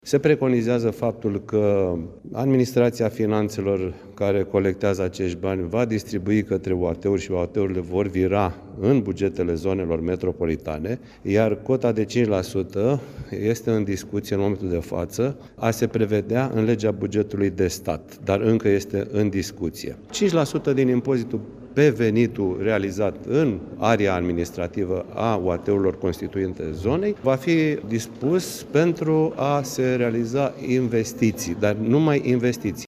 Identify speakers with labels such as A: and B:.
A: Se preconizează faptul că administrația finanțelor care colectează acești bani va distribui către UAT-uri și UAT-urile vor vira în bugetele zonelor metropolitane, iar cota de 5% este în discuție în momentul de față, a se prevedea în legea bugetului de stat, dar încă este în discuție. 5% din impozitul pe venitul realizat în area administrativă a UAT-urilor constituente zonei va fi dispus pentru a se realiza investiții, dar numai investiții.